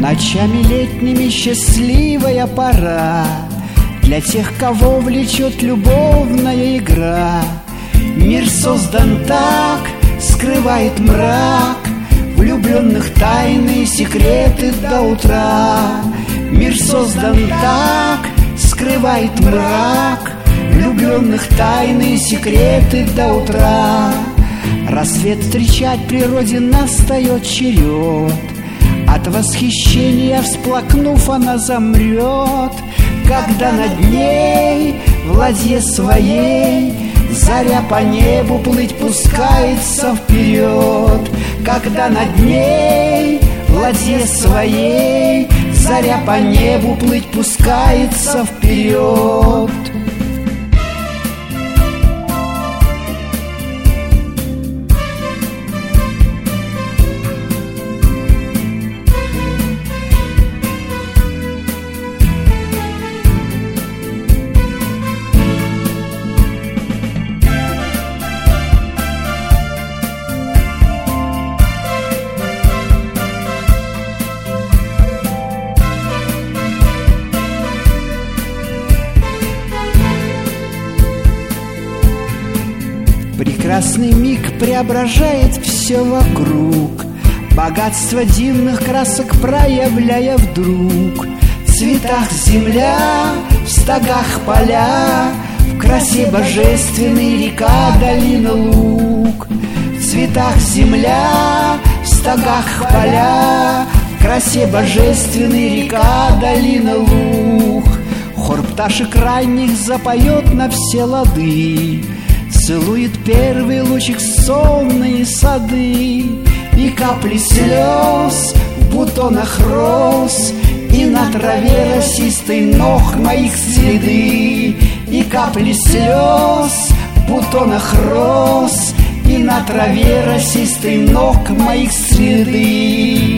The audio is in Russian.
Ночами летними счастливая пора для тех, кого влечет любовная игра. Мир создан так, скрывает мрак, влюбленных тайные секреты до утра. Мир создан так, скрывает мрак, влюбленных тайные секреты до утра. Рассвет встречать природе настает черед, от восхищения всплакнув она замрет. Когда над ней в ладье своей заря по небу плыть пускается вперед. Когда над ней в ладье своей заря по небу плыть пускается вперед. Прекрасный миг преображает все вокруг, богатство дивных красок проявляя вдруг. В цветах земля, в стогах поля, в красе божественной река, долина, луг. В цветах земля, в стогах поля, в красе божественной река, долина, луг. Хор пташек ранних запоет на все лады, целует первый лучик сонные сады. И капли слез в бутонах роз, и на траве росистой ног моих следы. И капли слез в бутонах роз, и на траве росистой ног моих следы.